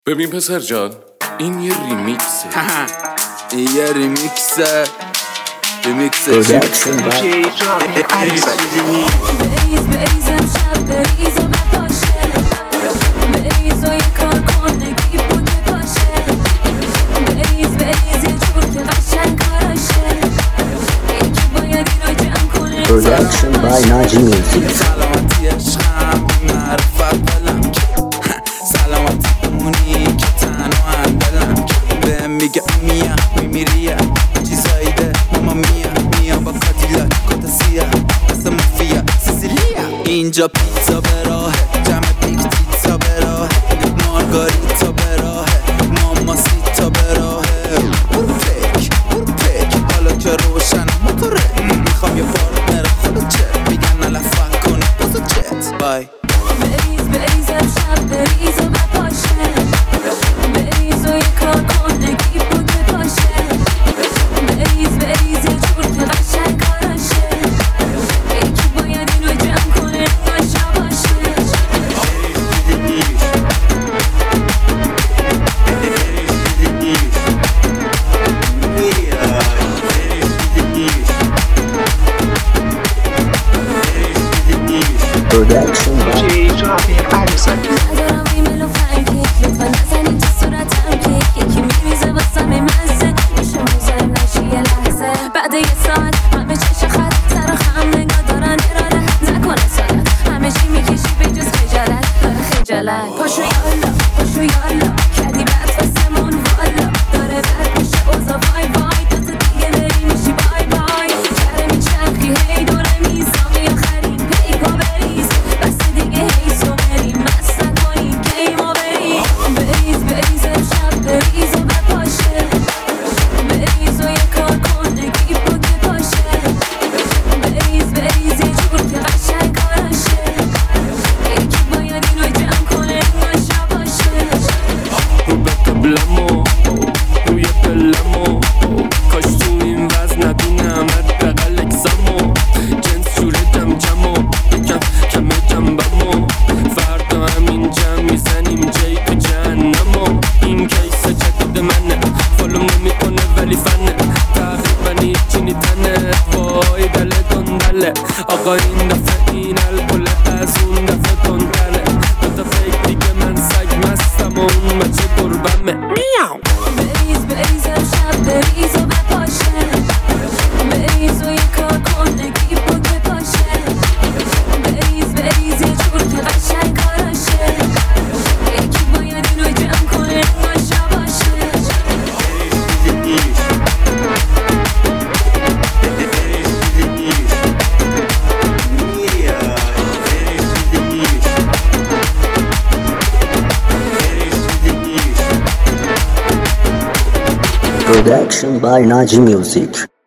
ببین پسر جان، این یه ریمیکسه. این یه ریمیکسه. پرودکشن بای ناجی میوزیک. سلامتی عشقم معرفت بلم سلامتی اونی که تنها دلم بهم میگه امیا میمیریه چیزایی ده ماما میا با کادیلا کتا سیا مثل مافیا سیسیلیا اینجا پیتزا به راهه جمع بیگ تیتزا به راهه مارگاریتا به راهه ماما سیتا به راهه برو پک حالا که روشن موتوره میخوام یه پارتنر خودو چه میگن نلفت کنه بازو چت بای بریز امشب بریز و بپاشه بریز و یه کار کن نگیب بود بپاشه بریز یه جور که قشنگ کارشه یکی باید اینو جمع کنه نگاشه باشه پرودکشن بای ندارم ریمل و فنکیک لطفا نزنی تو صورتم کیک یکی میریزه واسم مزه میشه موزم نشی یه لحظه بعد یه ساعت همه چش خط سر و خم نگاه دارن ارادت نکنه سالت همه چی میکشی به جز خجالت داره خجالت پاشو یالا کردی بد واسمون والا داره بد میشه اوزا وای دوتا دیگه بری میشی بای کره میچرخی هی دوره میزاقی آخرین پیکا بریز بس دیگه هی سومری مست نکنی گیما بریز امشب بریز و بپاشه بریز و یه کار کن نگیب بود بپاشه بریز یه جور که قشنگ کارشه یکی باید اینو جمع کنه نگاشه باشه رو به قبلمو روی پلمو کاش تو این وزن نبینم حداقل اکسمو جنس جوره جمجمو یکم کمه جنبمو فردا همین جمع میزنیم جی تو جهنمو این کیس جدید منه فالوم نمیکنه ولی فنه تقریبا هیچی نیتنه وای دله دندله آقا این دفعه این الکله از اون دفعه تندله دوتا فکر دیگه من سگ مستم و اون بچه گربمه بریز امشب بریز و بپاشه بریز و یه کار کن نگیب بود بپاشه بریز یه جور که قشنگ کارشه یکی باید اینو جمع کنه نگاشه باشه پرودکشن بای ناجی میوزیک.